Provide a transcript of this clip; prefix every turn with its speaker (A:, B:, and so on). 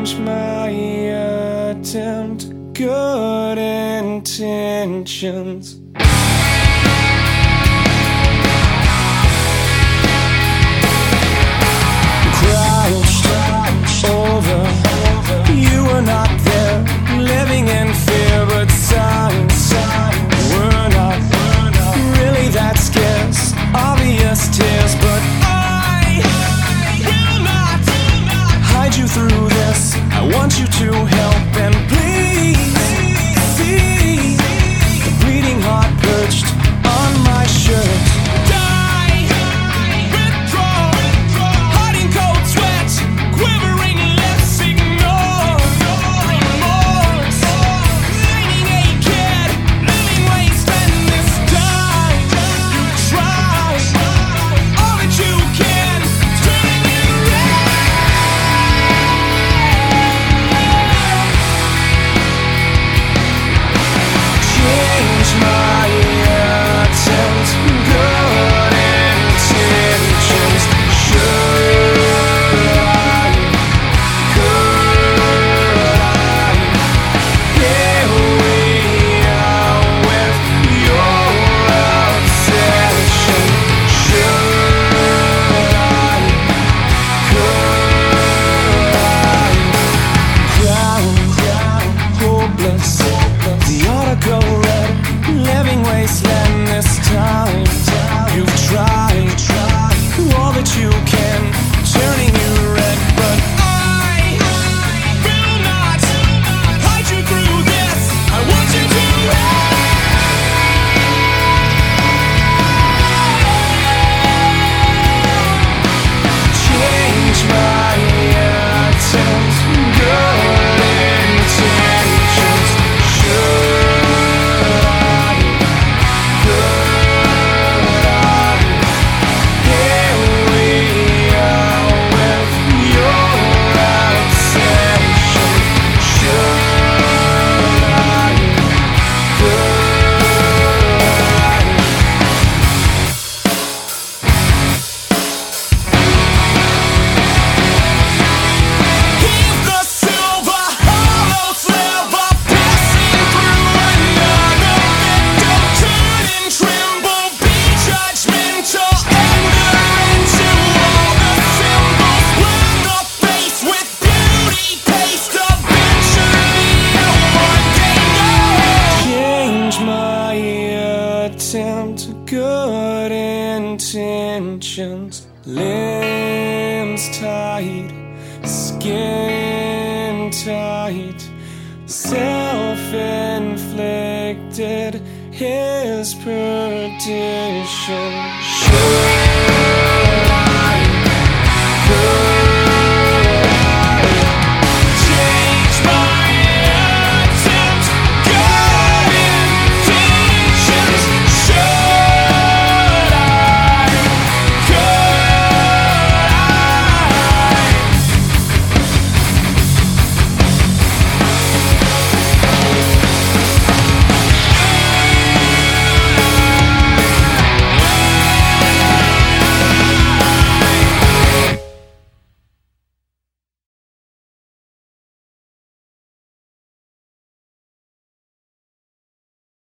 A: change my attempt. Good intentions. Crouched over, you were not there, living in fear, but signs were not really that scarce. Obvious tears, but I will not hide you through this. I want you to help and please see the bleeding heart perched on my shirt. Die, withdraw, hiding cold sweat, quivering lips, ignore remorse. Blaming a kid, living waste, and this time you try all that you can, turning it red. Change my attempt. Good intentions. Should I? Could I? Here we are with your obsession. Should I? Could I? Crown, hopeless. The article read, living wasteland this time. You've tried all that you can, turning you red, but I will not hide you through this. I want you to change my attempt. Good intentions. Should I? Could I? Here we are with your obsession. Should I? Could I? He's the silver hollow sliver, passing through another victim. Turn and tremble, be judgmental, enter into all the symbols. Learn the face with beauty paste, eventually you'll one day know. Change my attempt. Good intentions. Limbs tight, skin tight, self-inflicted, his perdition. Should